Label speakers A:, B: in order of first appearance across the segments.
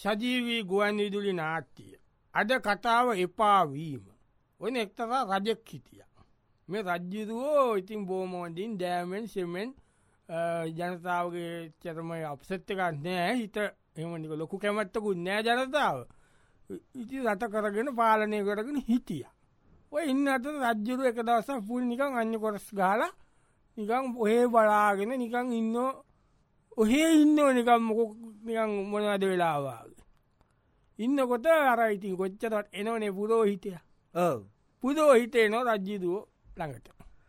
A: සජීවී ගුවන් විදුලි නාට්‍යය. අද කතාව එපාවීම. ඔන්න එක්තරා රජෙක් හිටිය. මේ රජ්ජුරුවෝ ඉතින් බෝමෝන්ඩින් දෑමෙන් සෙමෙන් ජනතාවගේ චරම අපසත්ත ගන්නෑ හිත එමනික ලොකු කැමැත්තකුත් නෑ ජනතාව. ඉති රට කරගෙන පාලනය කරගෙන හිටිය. ඔය ඉන්න අත රජ්ජුරු එක දවස පුල් නිකං අන්න කොරස් ගාල නිකං ඔහේ බලාගෙන නිකං ඉන්න ඔහේ ඉන්න නිකම් මොක නිකං මොනවද වෙලාවාගේ. ඉන්නකොට අරයිතින් කොච්චරට එනවනේ පුරෝ හිටය. පුදෝ හිතේ නො රජ්ජිදුව ළඟට.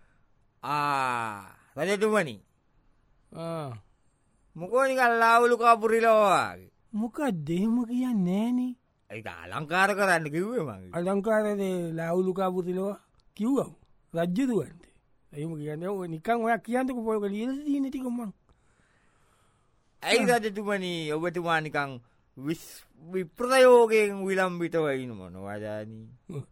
B: රජතුමනි මොකෝනිකල් ලාවුලුකාපුරිලවාගේ
A: මොක දෙහෙම කියන්න නෑනේ.
B: ඇයි අලංකාර කරන්න කිව්වේ මගේ
A: අලංකාරනේ ලාවුලුකාපුතිලවා කිව්වම් රජ්ජදුවන්ට එම කියන්න නිකං ඔය කියන්නක පොයක ලියල දීනටිකමක්.
B: ඇයි රජතුමනි ඔබතුමා නිකං විප්‍රයෝගයෙන් විලම්බිටවයින මොන වජානී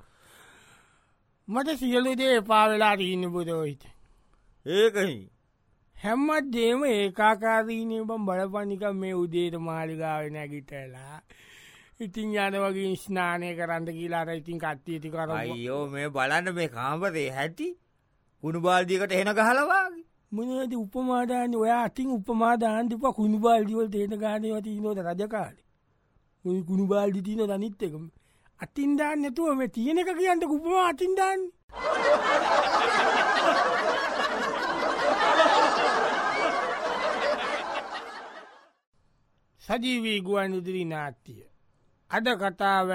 A: මට සියලුදේ පාවෙලාට ඉන්න බුදෝහිත.
B: ඒකහි
A: හැම්මත් දේම ඒකාකාරීනය බම් බලපනිකම් මේ උදේට මාලිගාව නැගිටලා ඉතින් යන වගේ ස්නානය කරන්න කියලාට ඉතින් කට්ටියති කර
B: අයෝ මේ බලන්න මේ කාම්පරේ හැටි කුණු බාල්දියකට එන ගහලවාගේ
A: මොනද උපමාදාන්න ඔයා අතින් උපමාදාන්තිප කුණු බාල්දිවල් තේන ගානයවති නොද රජකාල කුණු බාල්දි තියන දනිත් එක අතින්දාන්න නැතුව මේ තියෙන එක කියන්නට උපමා අතින්දාන්න. සජීවී ගුවන් විදුලි නාට්‍යය. අද කතාව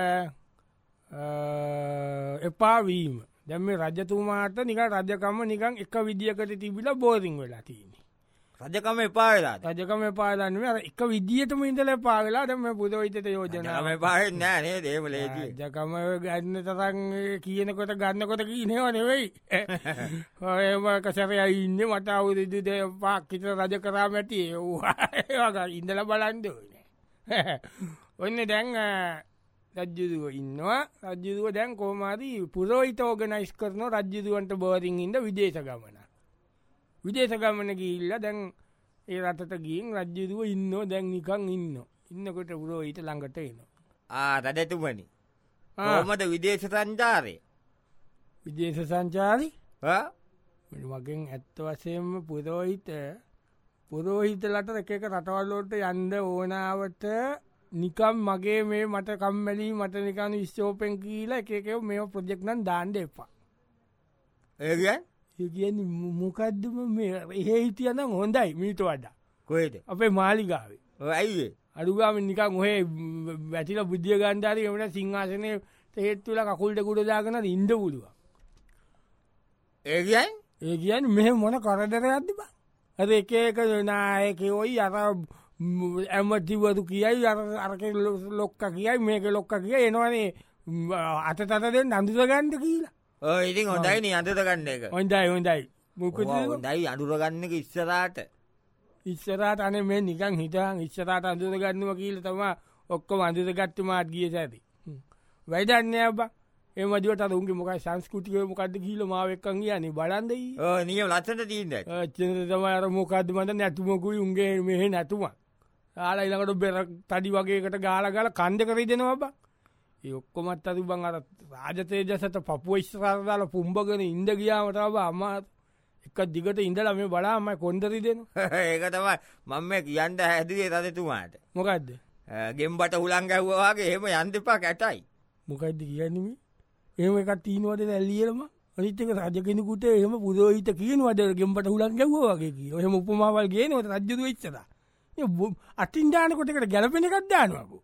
A: එපාවීම දැම රජතුමාට නික රජකම නිකන් එක විදිියකට තිබිල බෝරිං වෙලා තියන්නේ.
B: රජකම එපාවෙලා
A: රජකම පාලන්න එක විදිියටම ඉඳල පාවෙලා දම පුදවිතට යෝජනම
B: පාහෙන් නෑනේ දේවලේ
A: ජකම ගන්න තරන් කියනකොට ගන්නකොට කියනව නෙවෙයි. ඔයම කසරය ඉන්න මට අවුරුදු පාක්කිත රජ කරා මැති ඒවා ඉඳල බලන්දෝන. ඔන්න දැන් රජ්ජුදුව ඉන්නවා රජ්ජුදුව දැන් කෝමාදී පුරෝහිත ඕගනයිස් කරන රජ්ජුදුවන්ට බෝරිං ඉද විදේශ ගමන. විදේශ ගමන ගිල්ල දැන් ඒ රටට ගින් රජ්ජුදුව ඉන්න දැන් නිකං ඉන්නකොට පුරෝහිත ළඟට එනවා.
B: රජතුමනි හොමද විදේශ සංචාරය
A: විදේශ සංචාරි මගෙන් ඇත්ත වසයෙන්ම පුරෝහිතලට එක රටවල්ලෝට යන්ද ඕනාවට නිකම් මගේ මේ මට කම්මැලි මට නිකන් විශ්ෂෝපෙන් කියීලා එකකව මේ ප්‍රජෙක්්නන් දාන්ඩ එපා.
B: ඒගන්
A: ඒගියන් මොකක්දම මේ එහෙ හිටියනම් හොඳයි මීට වඩා
B: කොේද
A: අපේ මාලිගාවේ
B: ඇයිඒ
A: අඩුගාම නිකං ඔහේ වැටිල බුද්ධිය ගන්ධාරය එමට සිංහාසනය තෙහෙත්තුල කකුල්ට කුඩදාගන ඉන්ඩ පුලුව.
B: ඒගන්
A: ඒ කියන් මෙහ මොන කරදර ඇති බා. ඇද එක එක නායක ඔයි අර ඇමතිවරු කියයි අරක ලොක්ක කියයි මේක ලොක්ක කිය එනවනේ අතතද දෙන්න අඳුරගන්ඩ කියලා
B: ඉතින් හොඳයින අඳුරගන්න එක
A: හොඳයි
B: හොඳයි අඳුරගන්න එක ඉස්සරාට
A: ඉස්සරට අන මේ නිකන් හිටන් ඉස්සරට අඳුරගන්නව කියල තම ඔක්කොම අඳුරගත්තමාත් ගිය සැති. වැයිදන්න බ එමදිවට උන්ගේ මොක සංස්කෘතිකය මොකක්ද කියීල මාවක්කන් කියන්න බලන්දයි
B: නියම ලස්සට තිීන්ද
A: තමර මොකක්ද මට නැතුමකුයි උන්ගේ මෙහ නැතුම ආලා ඉලකට බෙර තඩි වගේකට ගාල ගල කන්ද කරී දෙනවා බා ඒ ඔක්කොමත් අතු බං අර රාජතේජසත පපුුව ඉස්්‍රදාල පුම්භගෙන ඉන්ද ගියාමටබ අම්මා එක දිගට ඉඳල මේ බලාම කොන්දරි දෙන
B: ඒක තමයි මංම කියන්න හැදුවේ රජතුමාට
A: මොකක්ද
B: ගෙම්බට හුළන් ගැව්වාගේ එහෙම යන්තපා කැටයි
A: මොකක්ද කියන්නම ඒම එකක් තීනවද ඇල්ලියලම අනිතක රජකෙනකුට එහම පුදෝහිත කියනවද ගෙම්බට හුලන් ගැව්වාගේ කිය එහම උපමාවල් ගේනවට රජ්ජද වෙච්චද අතින්දානකොටකට ගැලපෙන එකක් දානවකු.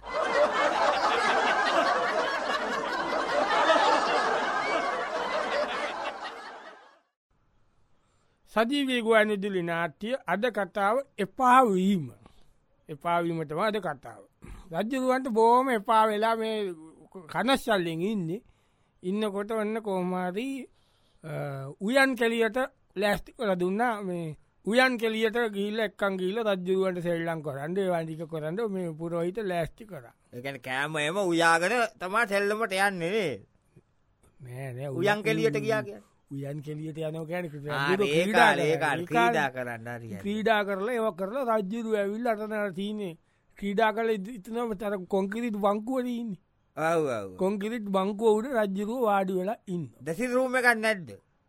A: සජීවී ගුවන් විදුලි නාට්‍යය අද කතාව එපාවීම එපාවීමටම අද කතාව. රජ්ජරුවන්ට බෝම එපා වෙලා මේ කනස්සල්ලෙන් ඉන්නේ ඉන්නකොට ඔන්න කෝමාරී උයන් කෙලියට ලෑස්ති කළ දුන්නා මේ උයන් කෙලියට ගිල්ල එක්කන් ගීල රජ්ජුරුවන්ට සෙල්ලං කරන්න වාදික කරන්න මේ පුරෝහිත ලෑස්ති කර
B: එකන කෑම එම උයාගෙන තමා සෙල්ලමට යන්නේ
A: නෑ
B: උයන් කෙලියට ගියා කිය
A: උයන් කෙලියට යනෝ කෑන
B: ක්‍රීඩා කරන්න
A: ක්‍රීඩා කරලා ඒව කරලා රජ්ජුරුව ඇවිල් අටනට තියනේ ක්‍රීඩා කල ඉතනම තර කොංකිරිට බංකුවරන්න කොංකිරිට් බංකුවුට රජ්ජරුව වාඩි වෙලා ඉන්න
B: දැසි රූම එකක් නැද්ද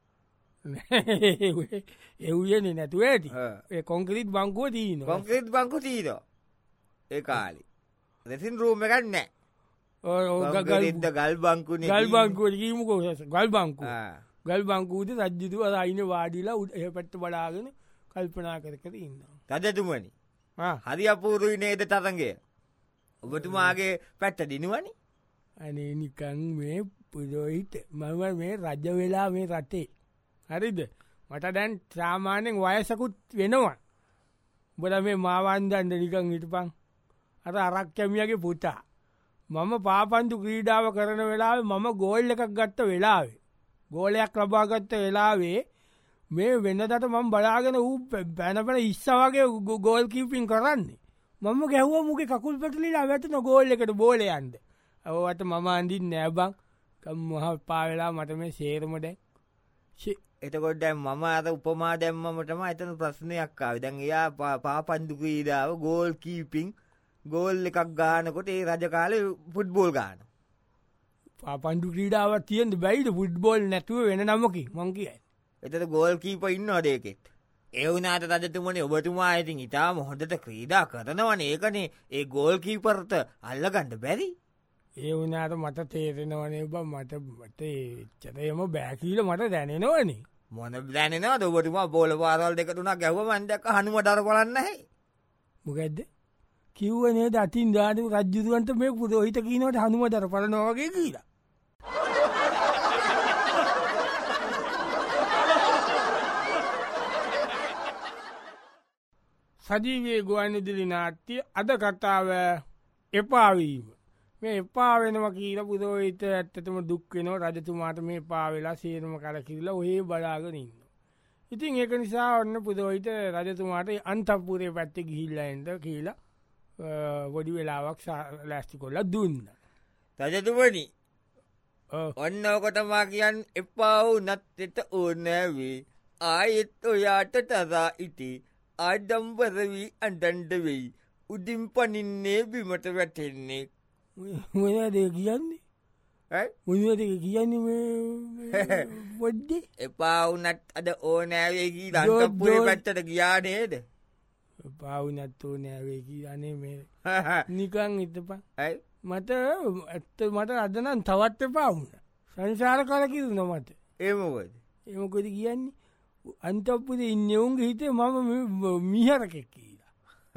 A: එව්යන නැතුව ඇති ඒ කොංකිරිට් බංකුව තියන
B: කොංක්‍රීට් බංකු තීර ඒ කාලි දෙසින් රූම එකක් නෑ ගල් බංකුන
A: ගල් බංකුව කීමකෝ ගල් බංකු ගල් බංකූට රජ්ජතුව අයින වාඩිලා උට එහ පැත්ත බලාගෙන කල්පනා කර ඉන්න
B: රජතුමනි හරි අපූරුයි නේද තරගේ ඔබතුමාගේ පැත්ත දිනුවනි
A: අනේ නිකං මේ පුදොහිට මම මේ රජ වෙලා මේ රටේ හරිද මට දැන් සාමාන්‍යෙන් වයසකුත් වෙනවා බොල මේ මාවන්දන්ද නිකං හිටපං අර අරක් කැමියගේ පුතා මම පාපන්තු ක්‍රීඩාව කරන වෙලාව මම ගෝල්ල එකක් ගත්ත වෙලාවේ ගෝලයක් ලබාගත්ත වෙලාවේ මේ වෙන්නදට මම බලාගෙන වූ පැනපන ඉස්සවගේ ගෝල් කීපින් කරන්නේ මම ගැහුව මුගේ කකුල් පටලිලා වැටන ගෝල්ල එකට බෝලයන්ද ඔවට මම අන්දින් නෑබං මහ පාවෙලා මට මේ සේරමට
B: එතකොට දැම් මම අද උපමා දැම්මටම එතන ප්‍රශ්නයක්කාව දැන් එයා පාපන්දු ක්‍රීඩාව ගෝල් කීපින් ගෝල් එකක් ගානකොට ඒ රජකාල පුට්බෝල් ගාන
A: පාපන්ඩු ක්‍රීඩාව තියෙන්ට බැයිට පුට්බෝල් නැතුව වෙන නමකි මං කියයි
B: එතට ගෝල් කීප ඉන්න අදේකෙත් ඒවනාට රජතුමනේ ඔබතුමා ඉතින් ඉතාම හොඳට ක්‍රීඩා කරනවන ඒකනේ ඒ ගෝල් කීපරත අල්ලගණ්ඩ බැරි
A: ඒ වනාට මට තේරෙනවනේ බ මට චතයම බෑකීල මට දැනෙනවනේ
B: මොන දැනෙනවා ඔබතුමා බෝල පාරල් දෙකතුනා ගැව මන්දක හනුම ඩර කොලන්න හැ
A: මොකැද්ද කිව්වනේ දතින් දානු රජ්ජුරුවන්ට මේ පුරෝහිත කීනවට හනුම දර පලනවාගේ කියලා සජීවයේ ගුවන්විදුලි නාට්‍ය අද කතාව එපාවීම මේ එපා වෙනම කියීල පුදෝහිත ඇත්තටම දුක්වෙනෝ රජතුමාට මේ පාවෙලා සේරම කල කිරලා ඔහේ බලාගෙනන්න. ඉතින් ඒක නිසා ඔන්න පුදෝහිත රජතුමාට අන්තපුරේ පැත්ත ගිහිල්ලයින්ද කියලා වොඩි වෙලාවක් ලෑස්ති කොල්ල දුන්න.
B: රජතුමනි ඔන්න ඕකොටමා කියන් එපාවු නත්තෙට ඕනෑවේ ආයෙත් ඔයාට තරා ඉති ආඩම්බරවී අඩන්ඩ වෙයි උදිම් පනින්නේ බිමට වැටෙන්නේ
A: මොනද කියන්නේ මොනද කියන්නේ පොඩ්ඩි
B: එපාවුනත් අද ඕනෑවේකී දන්තපුරේ පැත්තට ගියානේද
A: පාවුනත් ඕනෑවේකී අනේ මේ නිකං හිතපා මට ඇත්ත මට අදනම් තවත් එපාවුන සංසාර කලකිරු නොමට
B: ඒමකොද
A: එමකොද කියන්නේ අන්තපුද ඉන්නවුන්ගේ හිතේ මම මිහරකෙක් කියලා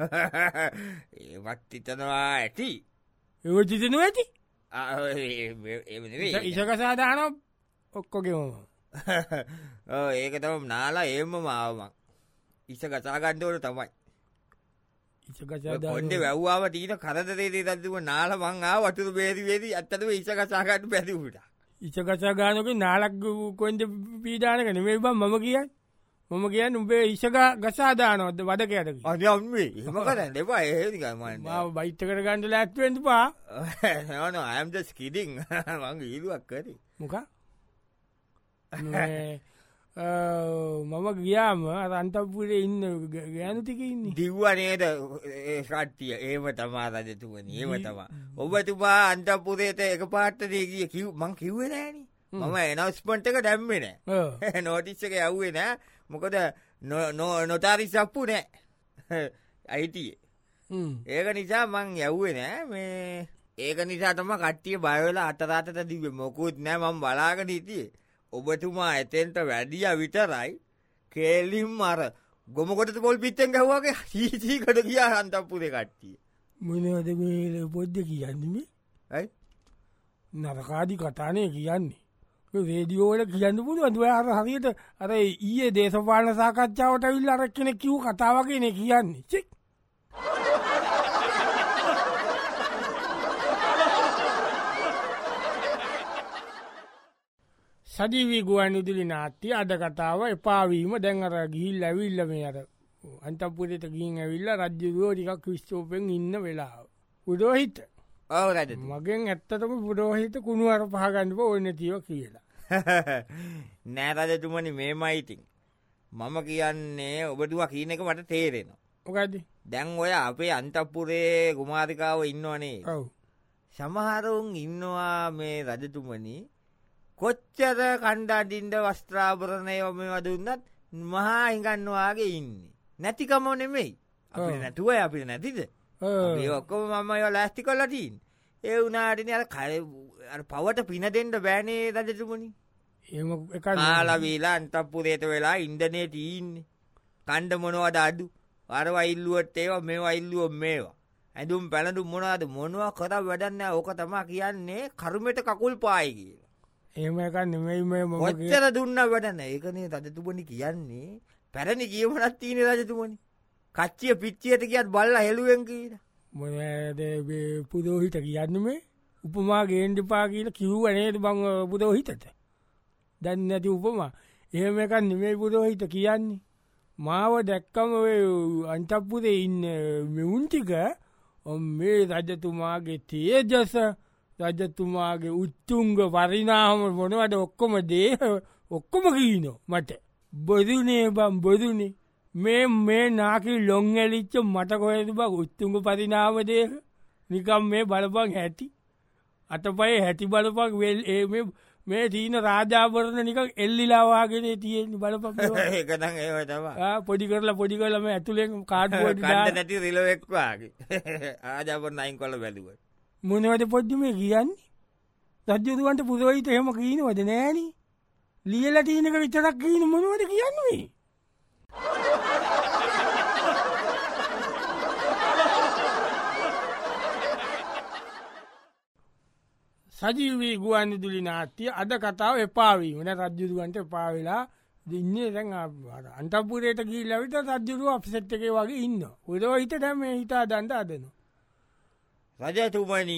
B: ඒවත් හිතනවා ඇති
A: එවචිතනු ඇති ඉසකසාධාන ඔක්කොගෙම
B: ඒක තම නාලා ඒම මාවමක් ඉස කසාගණ්ඩෝට තමයි ඔොඩ වැව්වාව ටීට කරදරේ දත්තුව නාල මංආ වතුර බේරිවේදී අත්තතුව ඉස කසාගට පැතිවට
A: ඉසකසාගානක නාලක් කොන්ද පීඩානක නෙවේ බම් මම කියයි මම කියන්න උඹේ ඉසක ගසාදානොද වදකයට
B: අදම්ේ එම කරන්න දෙපා ඒකම
A: බයිත්ත කර ගණඩ ලැත්වෙන්ට පා
B: නන අයම්ද ස්කිඩිං මගේ ඉරුවක් කර
A: මොක මම ගියාම රන්තපුරේ ඉන්න ගෑනුතික ඉන්න
B: දිව්වනේද කට්ටිය ඒම තමා රජතුවන ඒම තමා ඔබතුමා අන්තපුරේත එක පාට්ටදේ කිව් මං කිව්වේ නෑන මම එනවස්පන්ට එක දැම්මෙන නෝටිස්සක යව්වේ නෑ මොකද නොතාරි සප්පු නෑ අයිතියේ ඒක නිසා මං යව්වේ නෑ මේ ඒක නිසාතම කට්ටිය බයවෙලා අතරාතට දිව මොකුත් නෑ මං බලාගෙන හිටියේ ඔබතුමා ඇතෙන්ට වැඩිය විතරයි කේලිම් මර ගොමකොට පොල් පිත්තෙන් ගැහ්වාගේ සීසීකට කිය හන්තපුරේ කට්ටිය
A: මොනවද මේ පොද්ද කියන්නේේ ඇයි නරකාදි කතානය කියන්නේ රේඩියෝල කියන්න පුළු අදුව අර හරියට අර ඊයේ දේශපාලන සාකච්ඡාවට විල් අරක්කෙන කිව් කතාවගෙන කියන්නේ චෙක් සජීවී ගුවන්විදුලි නාට්‍ය අද කතාව එපාවීම දැන් අර ගිහිල් ඇවිල්ල මේ අර අන්තපුරයට ගිහින් ඇවිල්ල රජ්ජුරුවෝ ටිකක් විශ්චෝපෙන් ඉන්න වෙලාව පුරෝහිත මගෙන් ඇත්තටම පුරෝහිත කුණු අර පහගන්නප ඕන්න තියෝ කියලා
B: නෑරජතුමනි මේමයිඉතින් මම කියන්නේ ඔබටුව කියන එක මට තේරෙනවා
A: මොකද
B: දැන් ඔය අපේ අන්තපුරේ කුමාරිකාව ඉන්නවනේ සමහරුන් ඉන්නවා මේ රජතුමනි කොච්චර කණ්ඩාඩින්ට වස්ත්‍රාභරණය මෙවා දුන්නත් මහා හිඟන්නවාගේ ඉන්නේ නැතිකම නෙමෙයි අපි නැතුව අපිට නැතිද ඒ ඔක්කොම මම ඒවා ලෑස්ති කරලා තියෙන්නේ ඒ වුණාටනේ අර පවට පින දෙන්න බෑනේ රජතුමනි කාලා වේලා අන්තපුරේට වෙලා ඉන්දනේ තියෙන්නේ කණ්ඩ මොනවද අඩු අරවා ඉල්ලුවට ඒවා මේවා ඉල්ලුවොත් මේවා ඇඳුම් පැළඳුම් මොනවද මොනවා කරා වැඩක් නැහැ ඕක තමයි කියන්නේ කර්මෙට කකුල් පායි කියලා
A: එහෙම එකක් නෙමෙයි මම
B: කොච්චර දුන්නා වැඩ නැහැ ඒකනේ රජතුමනි කියන්නේ පැරණි කියමනක් තියෙන රජතුමනි කච්චිය පිච්චියට කියත් බල්ලා හෙළුවෙන් කියලා
A: මොනවාද පුරෝහිත කියන්නේ මේ උපමා ගේන්න එපා කියලා කිව්ව නේද මං පුරෝහිතට දැන් නැති උපමා එහෙම එකක් නෙමෙයි පුරෝහිත කියන්නේ මාව දැක්කම ඔය අන්තපුරේ ඉන්න මෙවුන් ටික මේ රජතුමාගේ තේජස රජතුමාගේ උත්තුංග පරිණාම මොනවද ඔක්කොම දේහ ඔක්කොම කියනෝ මට බොදුනේ බම් බොදුනේ මේ නාකි ලොං ඇලිච්ච මට කොහෙද බං උත්තුංග පරිණාම දේහ නිකම් මේ බලපන් හැටි අතපය හැටි බලපන් මේ තීන රාජාභරණ නිකන් එල්ලිලා වාගෙන තියෙන්නේ බලපන්
B: ඒක නම් ඒව තමයි
A: පොඩි කරලා මේ ඇතුලෙන් කාඩ්බෝඩ්
B: දාලා නැති රිලෙවෙක් වාගේ රාජාභරණ අයින් කරලා බැලුවා
A: මොනවද පොඩ්ඩි මේ කියන්නේ රජුරවන්ට පුරෝහිත එහෙම කියනවද නෑනේ ලියලා තියෙන එක විතරක් කියන මොනවද කියන්නේ සජීවී ගුවන්විදුලි නාට්‍ය අද කතාව එපා වීම නේ රජුරවන්ට එපා වෙලා ඉන්නේ දැන් අන්තපුරේට ගිහිල්ලා විතර රජුරුව අප්සෙට් එකේ වගේ ඉන්නවා පුරෝහිත දැන් මේ හිතා දඬ අදනවා
B: රජතුමනි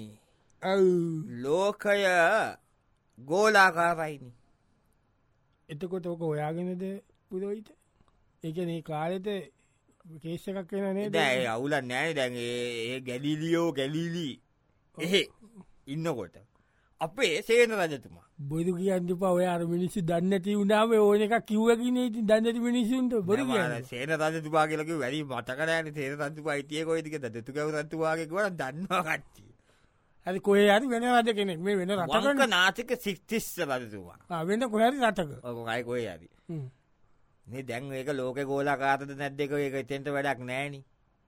B: ලෝකය ගෝලාකාරයිනි
A: එතකොට ඕක හොයාගෙනද පුරෝහිත ඒ කියන්නේ කාලෙට කේස් එකක් වෙන නේද
B: දැන් අවුලක් නැහැ දැන් ඒ ගැලීලියෝ ගැලීලි එහෙ ඉන්නකොට අපේ සේන රජතුමා
A: බොරු කියන්න එපා ඔය අර මිනිස්සු දන්නේ නැති වුණාම ඕන එකක් කිව්වා කිනේ ඉතින් දන්නේ නැති මිනිස්සුන්ට බොරු කියන්නේ
B: සේන රජතුමා කියලා කිව්ව වැඩි මතක නැහැනේ සේන රජතුමා හිටියේ කොයිද කියලා දතුගව රජතුමාගේ කිව්වා දන්නවා කට්ටිය
A: හරි කොහේ හරි වෙන රජ කෙනෙක් මේ වෙන රටක
B: වංක නාතික සික්තිස්ස රජතුමා
A: වෙන කොහේ හරි රටක
B: ඔක කයි කොහේ හරි මේ දැන් මේක ලෝකේ ගෝලාකාරද නැද්ද ඒක එතෙන්ට වැඩක් නැහෙනි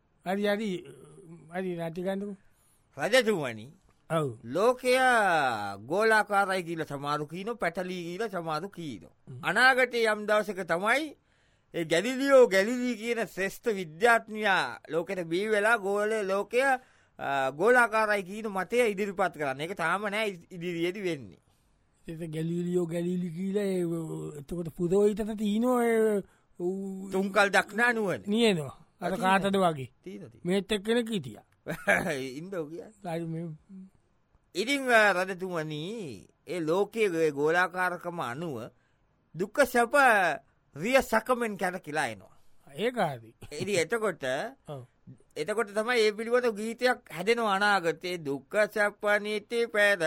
A: හරි නැති ගන්නකො
B: රජතුමනි ලෝකයා ගෝලාකාරයි කියලා සමහරු කියනවා පැටලී කියලා සමහරු කියනවා අනාගතයේ යම් දවසක තමයි ඒ ගැලිලියෝ ගැලිලි කියන ශ්‍රේෂ්ඨ විද්‍යාඥයා ලෝකෙට බිහි වෙලා ලෝකය ගෝලාකාරයි කියන මතය ඉදිරිපත් කරන්න ඒක තාම නෑ ඉදිරියේදී වෙන්නේ
A: ඒක ගැලිලියෝ ගැලිලි කියලා එතකොට පුරෝහිතට තියෙනවා
B: තුන්කල් දක්නා නුවණ
A: නියනවා අර කාටද වගේ මේත් එක්කෙනෙක් හිටියා
B: ඉන්දෝ කියන්නේ ඉතින් රජතුමනි ඒ ලෝකයේ ගෝලාකාරකම අනුව දුක්ඛ සැප රිය සකමෙන් කැරකිලා එනවා
A: ඒක හරි
B: ඉතින් එතකොට තමයි මේ පිළිවෙත ගීතයක් හැදෙනවා අනාගතේ දුක්ඛ සැප නිති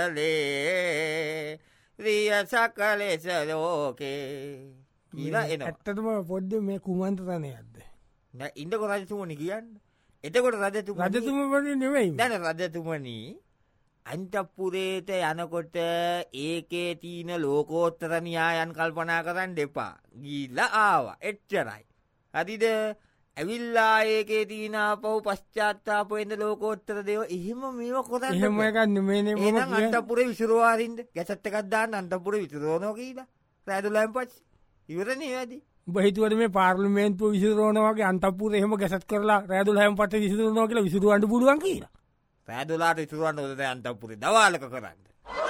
B: පෙරලේ රිය සකලෙස ලෝකේ කියලා එනවා
A: ඇත්තටම පොඩ්ඩ මේ කුමන්ත්‍රණයක්ද
B: නෑ ඉන්නකො රජතුමනි කියන්නේ එතකොට
A: රජතුමනි නෙවෙයි
B: දැන් රජතුමනි අන්තපුරේට යනකොට ඒකේ තියෙන ලෝකෝත්තර න්‍යායන් කල්පනා කරන්න එපා ගිහිල්ලා ආවා එච්චරයි හරිද ඇවිල්ලා ඒකේ තියෙන ආපහු පශ්චාත්තාප වෙන ලෝකෝත්තර දේව එහෙම මේව කරන්නේ
A: එහෙම එකක් නෙමෙයිනේ මම
B: එහෙනම් අන්තපුරේ විසිරවා අරින්න ගැසට් එකක් දාන්න අන්තපුරේ විසිරවනවා කියලා රැඳුලෙන් පස්සේ ඉවරනේ වැඩි
A: ඔබ හිතුවද මේ පාර්ලිමේන්තුව විසිරවනවා වගේ අන්තපුරේ එහෙම ගැසට් කරලා රැඳුලෙන් පස්සේ විසිරවනවා කියලා විසිරවන්න පුළුවන් කියලා
B: රැඳුලාට විසිරවන්න ඕනේ දැන් අන්තපුරේ දවාලක කරන්න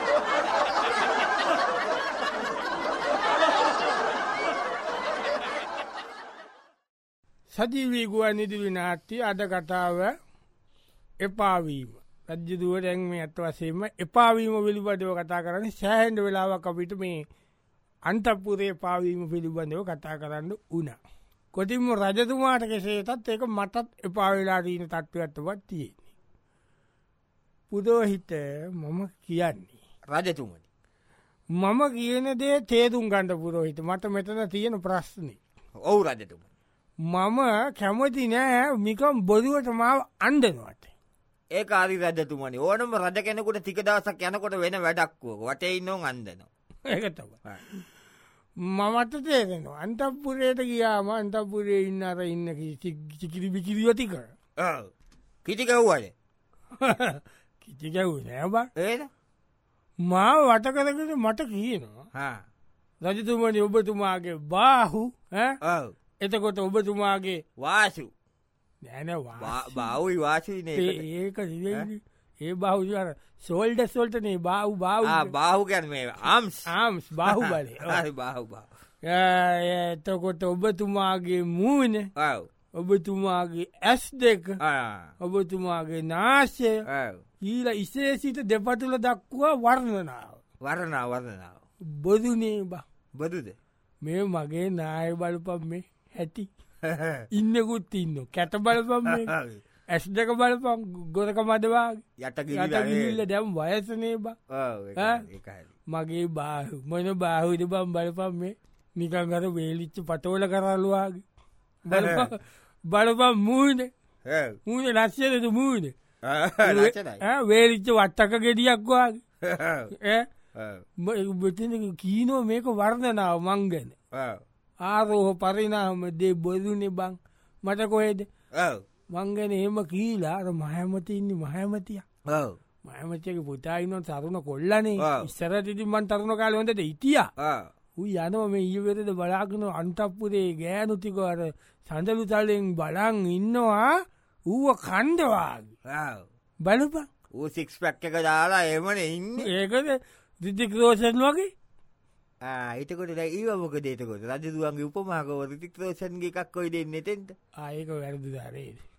A: සජීවී ගුවන්විදුලි නාට්‍ය අද කතාව එපා වීම රජ්ජුරුව දැන් මේ අත් වශයෙන්ම එපා වීම පිළිබඳව කතා කරන්නේ සෑහෙන වෙලාවක් අපිට මේ අන්තපුරේ එපා වීම පිළිබඳව කතා කරන්න උනා. කොටින්ම රජතුමාට කෙසේතත් ඒක මටත් එපා වෙලා තියෙන තත්ත්වයක් තමයි තියෙන්නේ. පුරෝහිත මම කියන්නේ
B: රජතුමනි
A: මම කියන දේ තේරුම් ගන්න පුරෝහිත මට මෙතන තියෙන ප්‍රශ්නේ.
B: ඔව් රජතුමනි
A: මම කැමති නෑ මිකම් බොදුවට මාව අන්දනවට.
B: ඒ ආරි රජතුමනි ඕනම රජ කෙනෙකුට ටික දවසක් යනකොට වෙන වැඩක්වුව වටේ ඉන්නෝ අන්දනවා.
A: ඒකතව. මමත තේරෙනවා අන්තපුරයට ගියාම අන්තපුරේ ඉන්න අර ඉන්න චිකිරි බිකිරිවති කර.
B: කිටි කව්වද
A: කිචි කැව් නෑ බ
B: ඒද
A: මාව වට කරකට මට කියනවා රජතුමනි ඔබතුමාගේ බාහු එතකොට ඔබතුමාගේ
B: වාසු
A: නැනවා
B: බවයි වාසීන
A: ඒක ඒ බහුර සෝල්ඩ සොල්ටනේ බාහු
B: බාහු ගැන මේ
A: ආම්ස් බාහු බලේ
B: බාහු
A: එතකොට ඔබතුමාගේ මූන ඔබතුමාගේ ඇස් දෙක ඔබතුමාගේ නාශය ඊල ඉසේසිට දෙපටුල දක්වා වර්ණනාව
B: වරණාව
A: බොදුනේ බා
B: බදුද
A: මේ මගේ නාය බලපම් මේ හැටි ඉන්නකුත් ඉන්න කැත බලපම් ඇස් දෙක බලපම් ගොරක මදවාගේ යටගිල්ල දැම් වයසනේ බා මගේ බාහු මොන බාහුද බම් බලපම් මේ නිකංගර වේලිච්ච පටෝල කරල්ලවාගේ බලපම් මූන ලස්සනද මූන වේලිච්ච වට්ටක ගෙඩියක් වගේ කීනෝ මේක වර්ණනාව මංගන ආරෝහ පරිනාම දේ බොදුනේ බං මට කොහෙද මංගන එහෙම කීලාර මහැමති ඉන්න මහැමතිය මහමතියක පුතායිනො තරුණ කොල්ලනේ ඉස්සරතිතිමන් තරුණ කාල හොඳට ඉතිය යනව මේ ඊවෙරද බලාගෙන අන්තප්පුරේ ගෑනුතිකවර සඳලු තලෙන් බලන් ඉන්නවා ඌව කණ්ඩවාගේ බලපන්
B: ඌ සික්ස් පැක්ක එක දාලා එමන ඉන්න
A: ඒකද දිතික් රෝෂන් වගේ
B: ඒතකොට ඒවමක දේතකොට රජදුවන්ගේ උපමාකව රිතික් රෝෂන්ගේ එකක් කොයි දෙන්න එතෙන්ට
A: ආයක වැරදු ධරේද